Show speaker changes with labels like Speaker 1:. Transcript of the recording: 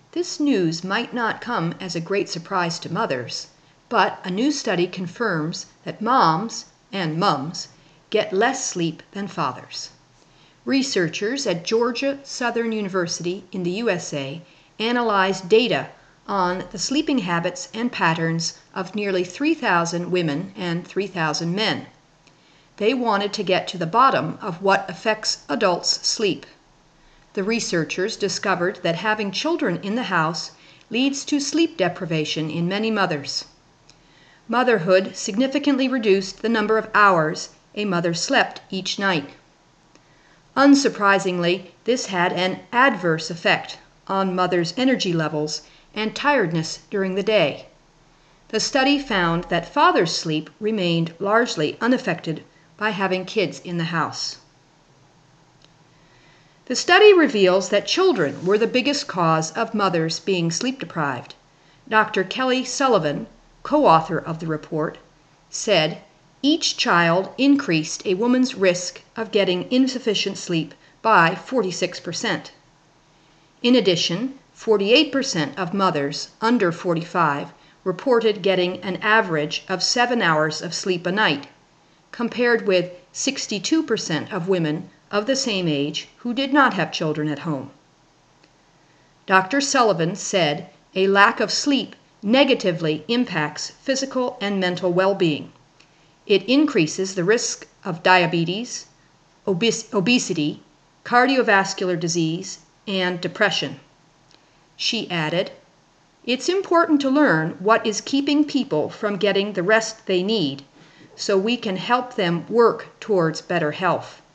Speaker 1: This news might not come as a great surprise to mothers, but a new study confirms that moms and mums get less sleep than fathers. Researchers at Georgia Southern University in the USA analyzed data on the sleeping habits and patterns of nearly 3,000 women and 3,000 men. They wanted to get to the bottom of what affects adults' sleep. The researchers discovered that having children in the house leads to sleep deprivation in many mothers. Motherhood significantly reduced the number of hours a mother slept each night. Unsurprisingly, this had an adverse effect on mothers' energy levels and tiredness during the day. The study found that fathers' sleep remained largely unaffected by having kids in the house. The study reveals that children were the biggest cause of mothers being sleep deprived. Dr. Kelly Sullivan, co-author of the report, said each child increased a woman's risk of getting insufficient sleep by 46%. In addition, 48% of mothers under 45 reported getting an average of 7 hours of sleep a night, compared with 62% of women of the same age who did not have children at home. Dr. Sullivan said a lack of sleep negatively impacts physical and mental well-being. It increases the risk of diabetes, obesity, cardiovascular disease, and depression. She added, "It's important to learn what is keeping people from getting the rest they need, so we can help them work towards better health."